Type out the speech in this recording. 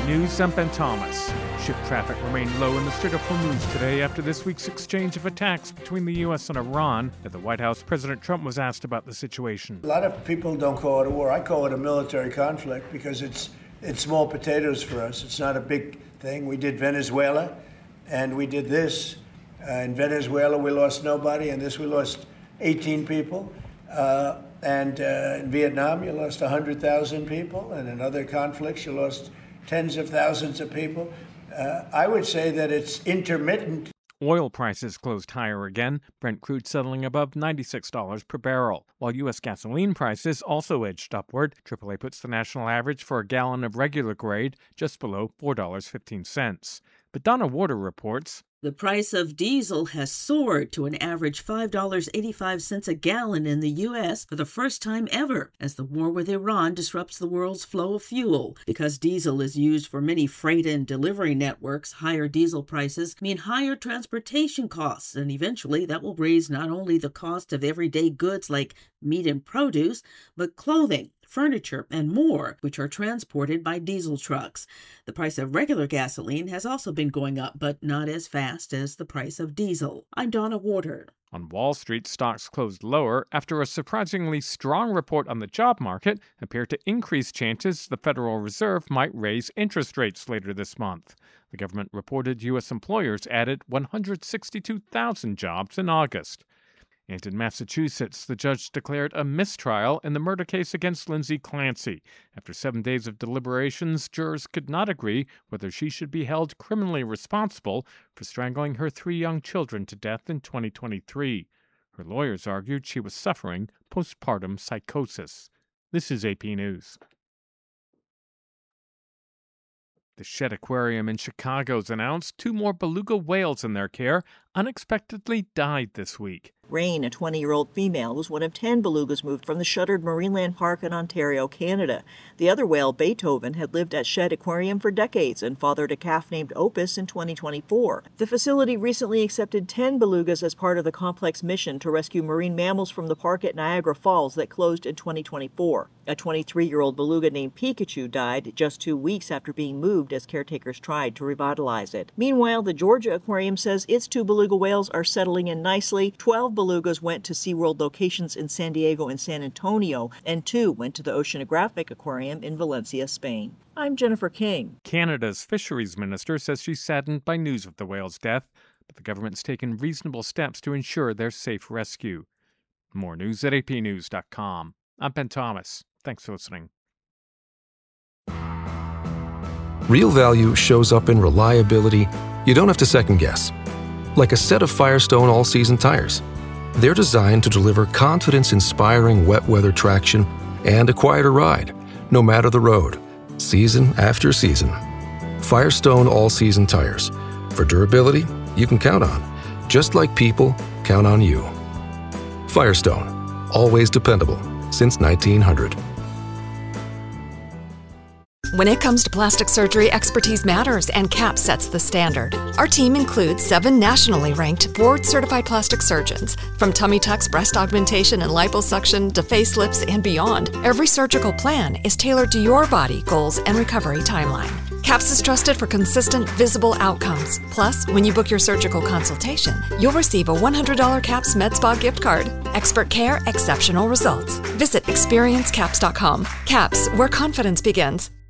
News, I'm Ben Thomas. Ship traffic remained low in the Strait of Hormuz today after this week's exchange of attacks between the U.S. and Iran. At the White House, President Trump was asked about the situation. A lot of people don't call it a war. I call it a military conflict because it's small potatoes for us. It's not a big thing. We did Venezuela, and we did this. In Venezuela, we lost nobody, and this we lost 18 people. And in Vietnam, you lost 100,000 people, and in other conflicts, you lost tens of thousands of people. I would say that it's intermittent. Oil prices closed higher again, Brent crude settling above $96 per barrel, while U.S. gasoline prices also edged upward. AAA puts the national average for a gallon of regular grade just below $4.15. But Donna Warder reports, the price of diesel has soared to an average $5.85 a gallon in the U.S. for the first time ever, as the war with Iran disrupts the world's flow of fuel. Because diesel is used for many freight and delivery networks, higher diesel prices mean higher transportation costs, and eventually that will raise not only the cost of everyday goods like meat and produce, but clothing, furniture, and more, which are transported by diesel trucks. The price of regular gasoline has also been going up, but not as fast as the price of diesel. I'm Donna Warder. On Wall Street, stocks closed lower after a surprisingly strong report on the job market appeared to increase chances the Federal Reserve might raise interest rates later this month. The government reported U.S. employers added 162,000 jobs in August. And in Massachusetts, the judge declared a mistrial in the murder case against Lindsay Clancy. After 7 days of deliberations, jurors could not agree whether she should be held criminally responsible for strangling her 3 young children to death in 2023. Her lawyers argued she was suffering postpartum psychosis. This is AP News. The Shedd Aquarium in Chicago has announced 2 more beluga whales in their care unexpectedly died this week. Rain, a 20-year-old female, was one of 10 belugas moved from the shuttered Marineland Park in Ontario, Canada. The other whale, Beethoven, had lived at Shedd Aquarium for decades and fathered a calf named Opus in 2024. The facility recently accepted 10 belugas as part of the complex mission to rescue marine mammals from the park at Niagara Falls that closed in 2024. A 23-year-old beluga named Pikachu died just 2 weeks after being moved as caretakers tried to revitalize it. Meanwhile, the Georgia Aquarium says its 2 beluga whales are settling in nicely. 12 belugas went to SeaWorld locations in San Diego and San Antonio, and 2 went to the Oceanographic Aquarium in Valencia, Spain. I'm Jennifer King. Canada's fisheries minister says she's saddened by news of the whale's death, but the government's taken reasonable steps to ensure their safe rescue. More news at apnews.com. I'm Ben Thomas. Thanks for listening. Real value shows up in reliability you don't have to second guess. Like a set of Firestone all-season tires. They're designed to deliver confidence-inspiring wet weather traction and a quieter ride, no matter the road, season after season. Firestone all-season tires. For durability you can count on, just like people count on you. Firestone, always dependable since 1900. When it comes to plastic surgery, expertise matters, and CAP sets the standard. Our team includes 7 nationally ranked, board-certified plastic surgeons. From tummy tucks, breast augmentation, and liposuction to facelifts and beyond, every surgical plan is tailored to your body, goals, and recovery timeline. CAPS is trusted for consistent, visible outcomes. Plus, when you book your surgical consultation, you'll receive a $100 CAPS Med Spa gift card. Expert care, exceptional results. Visit experiencecaps.com. CAPS, where confidence begins.